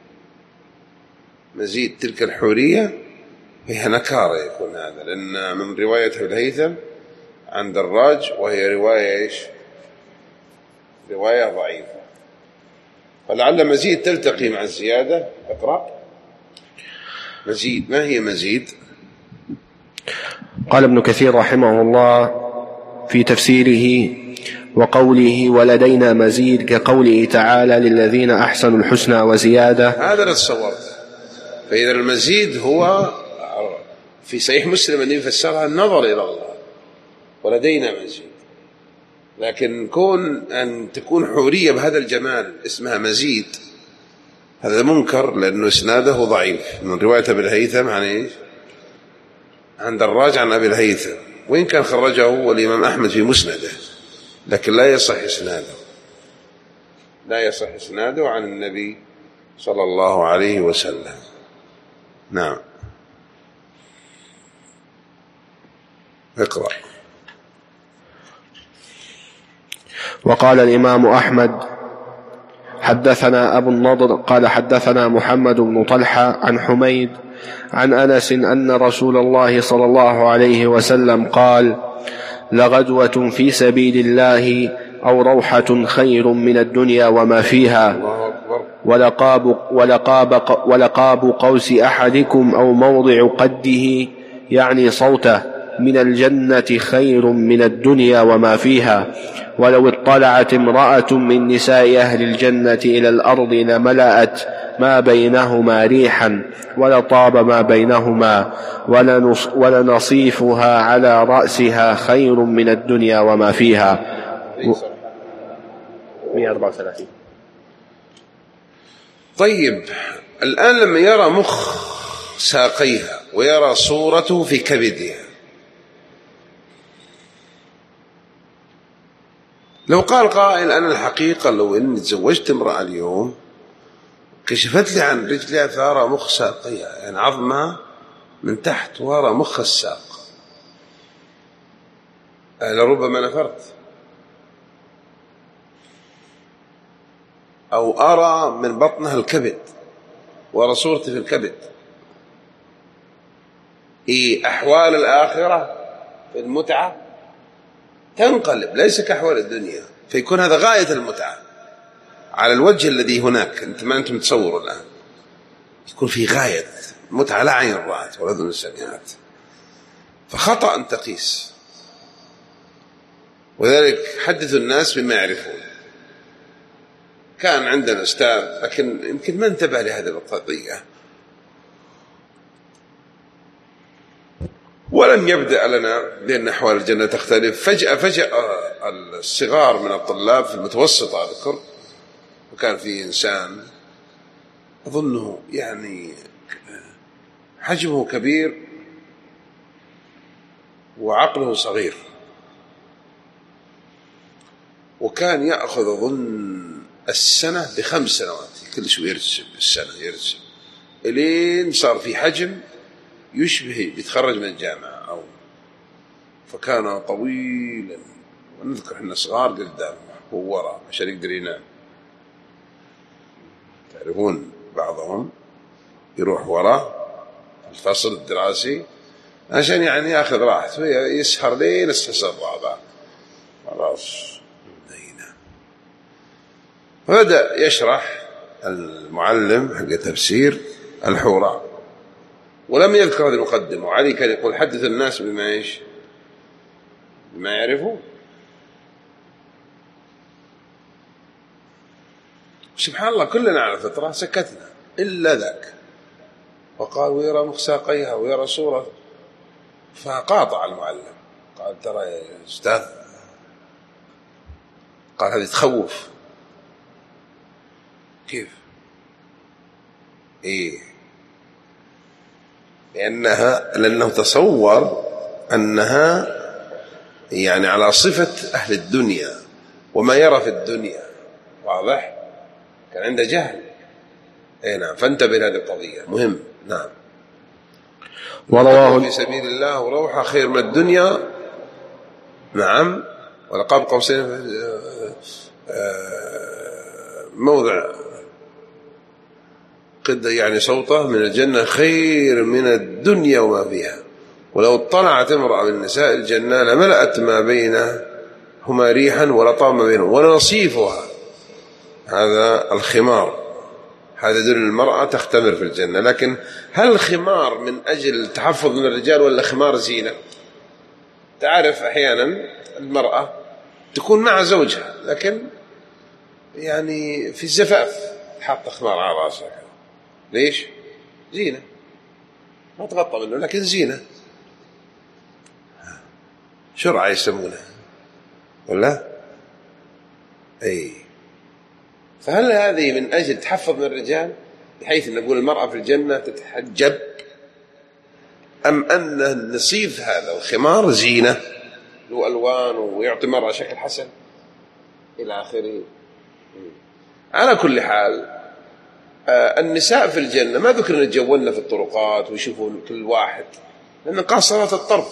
مزيد تلك الحورية هي نكارة يكون هذا، لأن من رواية الهيثم عن دراج، وهي رواية إيش؟ رواية ضعيفة. فلعل مزيد تلتقي مع الزيادة. اقرأ. مزيد، ما هي مزيد؟ قال ابن كثير رحمه الله في تفسيره: وقوله ولدينا مزيد كقوله تعالى: للذين أحسنوا الحسنى وزيادة. هذا اللي تصورته. فإذا المزيد هو في صحيح مسلم أن يفسرها النظر إلى الله، ولدينا مزيد. لكن كون أن تكون حورية بهذا الجمال اسمها مزيد، هذا منكر، لأنه إسناده ضعيف من رواية أبي الهيثم عن إيش؟ عن دراج عن أبي الهيثم، وإن كان خرجه والإمام أحمد في مسنده، لكن لا يصح إسناده، لا يصح إسناده عن النبي صلى الله عليه وسلم. نعم. اقرأ. وقال الإمام أحمد: حدثنا أبو النضر قال حدثنا محمد بن طلحة عن حميد عن أنس أن رسول الله صلى الله عليه وسلم قال: لغدوة في سبيل الله أو روحة خير من الدنيا وما فيها، ولقاب, ولقاب, ولقاب قوس أحدكم أو موضع قده يعني صوته من الجنة خير من الدنيا وما فيها. ولو اطلعت امرأة من نساء أهل الجنة إلى الأرض لملأت ما بينهما ريحا ولطاب ما بينهما، ولنصيفها على رأسها خير من الدنيا وما فيها. مئة وأربعة وثلاثين. طيب الآن لما يرى مخ ساقيها ويرى صورته في كبدها، لو قال قائل أنا الحقيقة لو إني تزوجت امرأة اليوم كشفت لي عن رجلها فأرى مخ ساقيها، يعني عظمها من تحت وأرى مخ الساق، لربما نفرت، أو أرى من بطنها الكبد وأرى صورتي في الكبد. إيه أحوال الآخرة في المتعة تنقلب ليس كأحوال الدنيا، فيكون هذا غاية المتعة على الوجه الذي هناك أنت ما أنتم تصوروا الآن، يكون في غاية متعة لا عين رأت ولا أذن سمعت، فخطأ أن تقيس. وذلك حدثوا الناس بما يعرفون. كان عندنا أستاذ لكن يمكن ما انتبه لهذه القضية ولم يبدأ لنا بأن أحوال الجنة تختلف. فجأة فجأة الصغار من الطلاب في المتوسطة أذكر، وكان في إنسان أظنه يعني حجمه كبير وعقله صغير، وكان يأخذ أظن السنة بخمس سنوات، كل شوي يرسم السنة يرسم إلين صار في حجم يشبه يتخرج من الجامعة أو فكان طويلا، ونذكر احنا صغار قدامه ووراء عشان يقدر ينام. تعرفون بعضهم يروح وراء الفصل الدراسي عشان يعني ياخذ راحته يسهر لين الساعة الرابعة خلاص ينام. فبدأ يشرح المعلم حق تفسير الحوراء ولم يذكر هذه المقدمة، وعلي كان يقول حدث الناس بما ايش بما يعرفون. سبحان الله كلنا على فطرة سكتنا إلا ذاك، وقال ويرى مخ ساقيها ويرى صورة، فقاطع المعلم قال ترى يا أستاذ، قال هذه تخوف. كيف؟ إيه لأنها لأنه تصور أنها يعني على صفة أهل الدنيا وما يرى في الدنيا، واضح؟ كان عنده جهل. اي نعم، فانتبه لهذه القضية مهم. نعم. ورواه في سبيل الله وروحة خير من الدنيا. نعم. ولقاب قوسين موضع قد يعني صوته من الجنة خير من الدنيا وما فيها، ولو اطلعت امرأة من نساء الجنة لملأت ما بينهما ريحا ولطام ما بينهم ولنصيفها هذا الخمار. هذا دون المرأة تختمر في الجنة. لكن هل الخمار من أجل التحفظ من الرجال ولا خمار زينة؟ تعرف أحيانا المرأة تكون مع زوجها لكن يعني في الزفاف حاط خمار على رأسها، ليش؟ زينة، ما تغطى منه لكن زينة، شرعة يسمونها ولا؟ أي. فهل هذه من أجل تحفظ من الرجال بحيث نقول المرأة في الجنة تتحجب، أم أن النصيف هذا الخمار زينة له ألوان ويعطي مرأة شكل حسن إلى آخره؟ على كل حال النساء في الجنة ما ذكر يتجولن في الطرقات ويشوفون كل واحد، لأن قاصرات الطرف.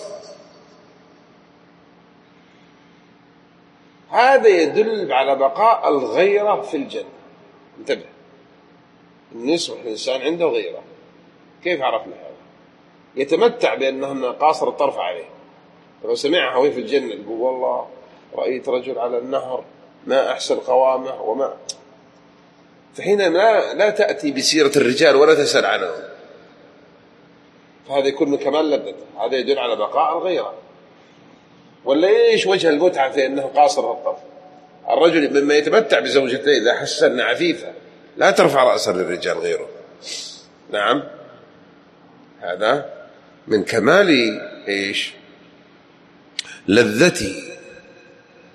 هذا يدل على بقاء الغيرة في الجنة. انتبه، إن يصبح الإنسان عنده غيرة. كيف عرفنا هذا؟ يتمتع بأنه قاصر الطرف عليه، فلو سمعها وهي في الجنة يقول والله رأيت رجل على النهر ما أحسن قوامه وما، فحين لا, لا تأتي بسيرة الرجال ولا تسأل عنهم، فهذا يكون من كمال لذته. هذا يدل على بقاء الغيرة. ولا إيش وجه المتعة في أنه قاصر الطرف؟ الرجل مما يتمتع بزوجته إذا حس أنها عفيفة لا ترفع رأسا للرجال غيره. نعم، هذا من كمال إيش لذته.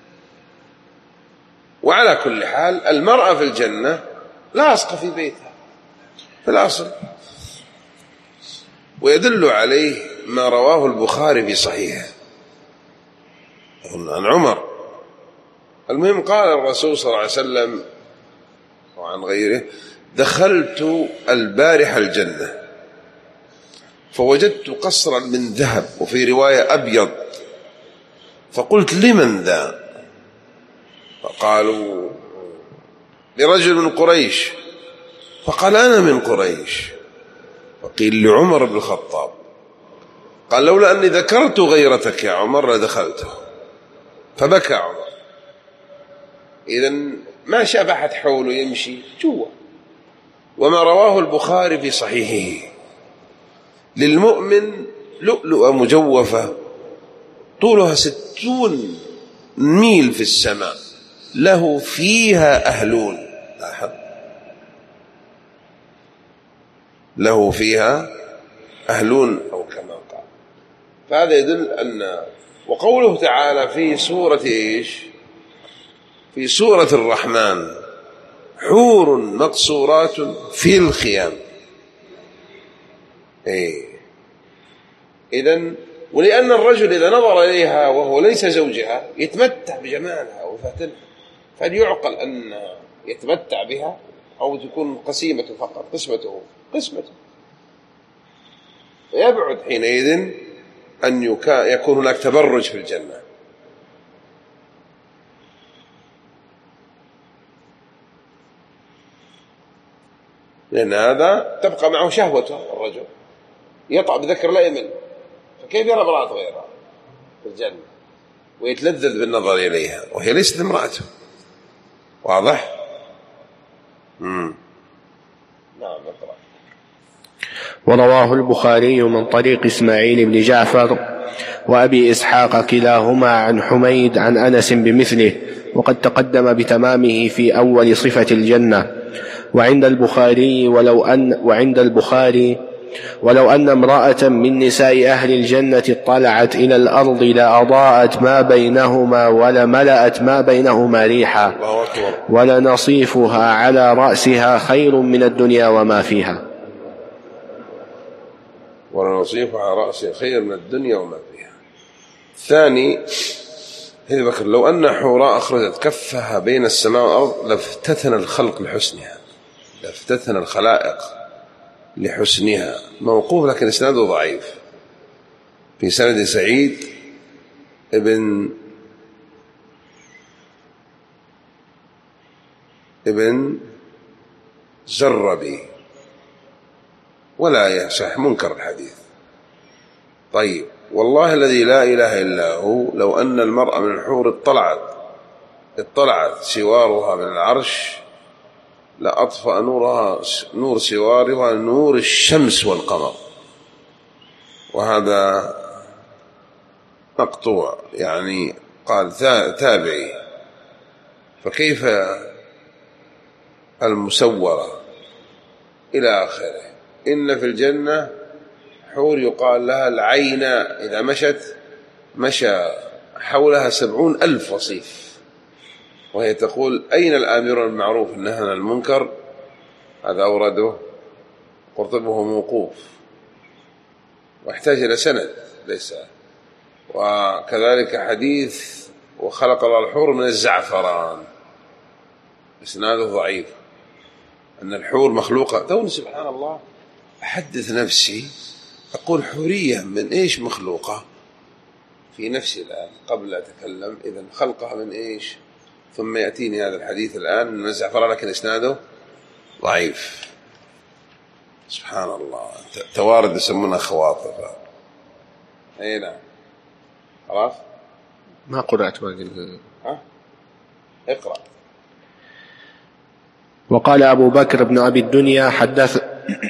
وعلى كل حال المرأة في الجنة لاصقة في بيتها في الأصل. ويدل عليه ما رواه البخاري في صحيحه عن عمر. المهم قال الرسول صلى الله عليه وسلم وعن غيره: دخلت البارحة الجنة فوجدت قصرا من ذهب، وفي رواية أبيض، فقلت: لمن ذا؟ فقالوا: لرجل من قريش. فقال: أنا من قريش. وقيل: لعمر بن الخطاب. قال: لولا أني ذكرت غيرتك يا عمر لدخلته. فبكى عمر. إذن ما شاف أحد حوله يمشي جوا. وما رواه البخاري في صحيحه: للمؤمن لؤلؤة مجوفة طولها ستون ميل في السماء له فيها أهلون. له فيها أهلون أو كما قال. فهذا يدل أن، وقوله تعالى في سورة إيش؟ في سورة الرحمن: حور مقصورات في الخيام. إيه. إذن ولأن الرجل إذا نظر إليها وهو ليس زوجها يتمتع بجمالها وفتنها، فليعقل أن يتمتع بها أو تكون قسيمة فقط، قسمته قسمته، يبعد حينئذ أن يكون هناك تبرج في الجنة. لأن هذا تبقى معه شهوته، الرجل يطع بذكر لا يمل، فكيف يرى امرأة غيرها في الجنة ويتلذذ بالنظر إليها وهي ليست امرأته؟ واضح؟ مم. نعم. اقرأ. ورواه البخاري من طريق إسماعيل بن جعفر وأبي إسحاق كلاهما عن حميد عن أنس بمثله، وقد تقدم بتمامه في أول صفة الجنة. وعند البخاري ولو أن وعند البخاري ولو أن امرأة من نساء أهل الجنة اطلعت إلى الأرض لأضاءت ما بينهما ولملأت ما بينهما ريحا ولنصيفها على رأسها خير من الدنيا وما فيها. ولنصيفها على رأسها خير من الدنيا وما فيها. الثاني هذا بكر: لو أن حوراء أخرجت كفها بين السماء والأرض لافتتن الخلق لحسنها، لافتتن الخلائق لحسنها. موقوف لكن إسناده ضعيف، في سند سعيد ابن ابن زربي ولا يصح، منكر الحديث. طيب، والله الذي لا إله إلا هو لو أن المرأة من الحور اطلعت اطلعت سوارها من العرش لأطفأ نورها نور سوارها نور الشمس والقمر. وهذا مقطوع، يعني قال تابعي. فكيف المسورة إلى آخره. إن في الجنة حور يقال لها العين، إذا مشت مشى حولها سبعون ألف وصيف، وهي تقول: أين الآمر المعروف والنهي عن المنكر؟ هذا أورده قرطبي وهو موقوف واحتاج إلى سند ليس. وكذلك حديث: وخلق الله الحور من الزعفران، إسناده ضعيف، أن الحور مخلوقة. توني سبحان الله أحدث نفسي أقول حورية من إيش مخلوقة في نفسي الآن قبل لا أتكلم. إذن خلقها من إيش؟ ثم يأتيني هذا الحديث الآن من الزعفران لكن إسناده ضعيف. سبحان الله، توارد يسمونها خواطر. أي نعم. خلاص ما قرأت باقي. ها اقرأ. وقال أبو بكر بن أبي الدنيا حدث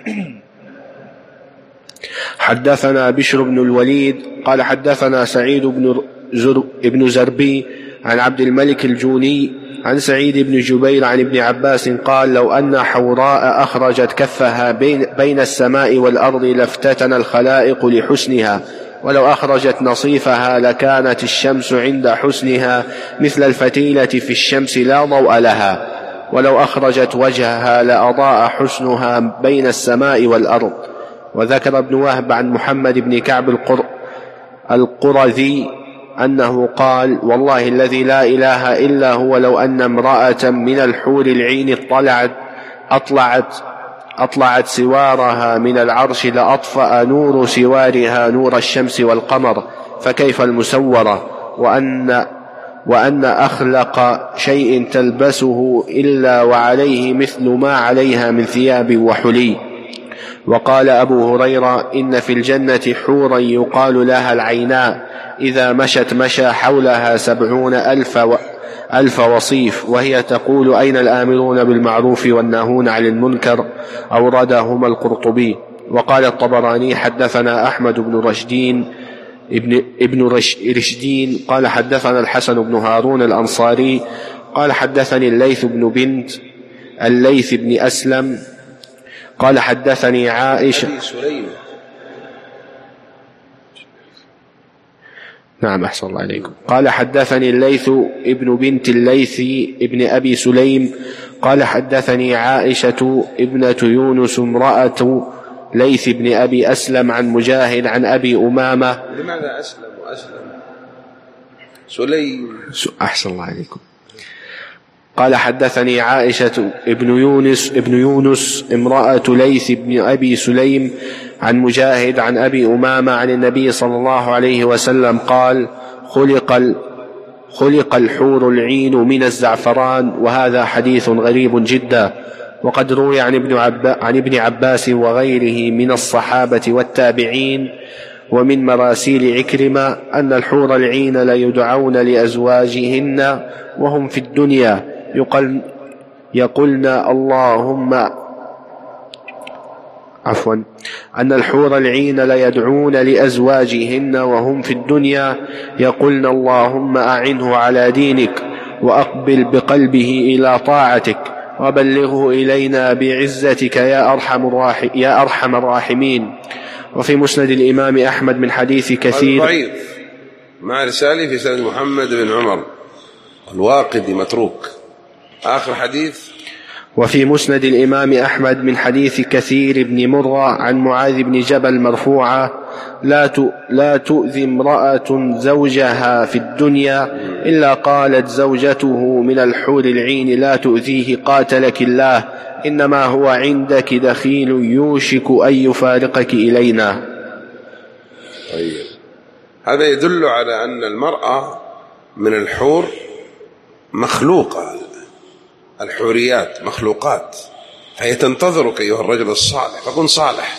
حدثنا بشر بن الوليد قال حدثنا سعيد بن, زر بن زربي عن عبد الملك الجوني عن سعيد بن جبير عن ابن عباس قال: لو أن حوراء أخرجت كفها بين, بين السماء والأرض لافتتن الخلائق لحسنها، ولو أخرجت نصيفها لكانت الشمس عند حسنها مثل الفتيلة في الشمس لا ضوء لها، ولو أخرجت وجهها لأضاء حسنها بين السماء والأرض. وذكر ابن وهب عن محمد بن كعب القر القرذي أنه قال: والله الذي لا إله إلا هو لو أن امرأة من الحور العين اطلعت أطلعت أطلعت سوارها من العرش لأطفأ نور سوارها نور الشمس والقمر، فكيف المسورة؟ وأن وأن أخلق شيء تلبسه إلا وعليه مثل ما عليها من ثياب وحلي. وقال أبو هريرة: إن في الجنة حورا يقال لها العيناء، إذا مشت مشى حولها سبعون ألف, و... ألف وصيف، وهي تقول: أين الآمرون بالمعروف والناهون عن المنكر؟ أوردهما القرطبي. وقال الطبراني: حدثنا أحمد بن رشدين ابن, ابن رش... رشدين قال حدثنا الحسن بن هارون الأنصاري قال حدثني الليث بن بنت الليث بن أسلم قال حدثني عائشة. نعم أحسن الله عليكم. قال حدثني الليث ابن بنت الليث ابن أبي سليم قال حدثني عائشة ابنة يونس امرأة ليث بن أبي أسلم عن مجاهد عن أبي أمامة. لماذا أسلم وأسلم سليم؟ أحسن الله عليكم. قال حدثني عائشة ابن يونس ابن يونس امرأة ليث بن أبي سليم عن مجاهد عن أبي أمامة عن النبي صلى الله عليه وسلم قال: خلق خلق الحور العين من الزعفران. وهذا حديث غريب جدا. وقد روي عن ابن, عبا عن ابن عباس وغيره من الصحابة والتابعين ومن مراسيل عكرمة أن الحور العين ليدعون لأزواجهن وهم في الدنيا يقل يقولن اللهم عفوا أن الحور العين ليدعون لأزواجهن وهم في الدنيا يقولن اللهم أعنه على دينك وأقبل بقلبه إلى طاعتك وبلغه إلينا بعزتك يا أرحم الراحم يا أرحم الراحمين. وفي مسند الإمام أحمد من حديث كثير ضعيف مع رسالة في سند محمد بن عمر الواقدي متروك آخر حديث. وفي مسند الإمام أحمد من حديث كثير بن مرة عن معاذ بن جبل مرفوعة: لا لا تؤذي امرأة زوجها في الدنيا إلا قالت زوجته من الحور العين: لا تؤذيه قاتلك الله، إنما هو عندك دخيل يوشك أن يفارقك إلينا. طيب، هذا يدل على أن المرأة من الحور مخلوقة، الحوريات مخلوقات، فهي تنتظرك أيها الرجل الصالح فكن صالح،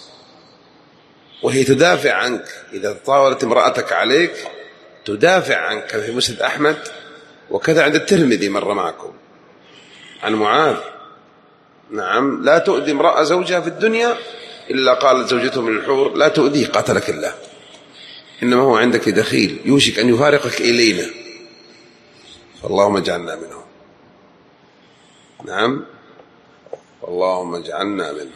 وهي تدافع عنك إذا طاولت امرأتك عليك تدافع عنك. في مسند أحمد وكذا عند الترمذي مرة معكم عن معاذ، نعم: لا تؤذي امرأة زوجها في الدنيا إلا قالت زوجته من الحور: لا تؤذيه قاتلك الله، إنما هو عندك دخيل يوشك أن يفارقك إلينا، فاللهم اجعلنا منهم. نعم، اللهم اجعلنا منهم.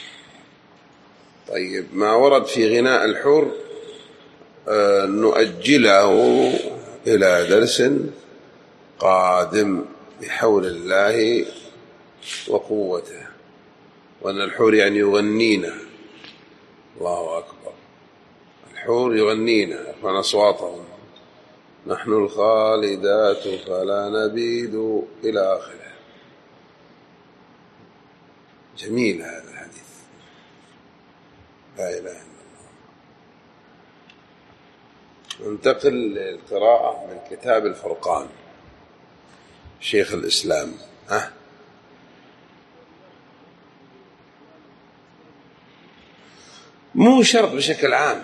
طيب، ما ورد في غناء الحور آه نؤجله إلى درس قادم بحول الله وقوته، وأن الحور يعني يغنينا. الله أكبر، الحور يغنينا، يرفعن أصواتهم: نحن الخالدات فلا نبيد إلى آخره. جميل هذا الحديث، لا إله إلا الله. ننتقل للقراءة من كتاب الفرقان شيخ الإسلام. أه؟ مو شرط بشكل عام،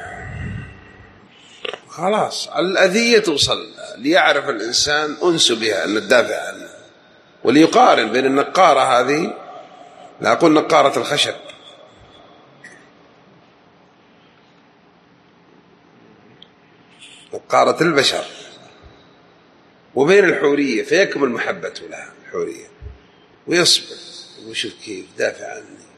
خلاص الأذية توصل ليعرف الإنسان أنس بها أن ندافع عنها، وليقارن بين النقارة هذه، لا أقول نقارة الخشب، نقارة البشر، وبين الحورية، فيكمل محبته لها الحورية، ويصبر ويشوف كيف دافع عني.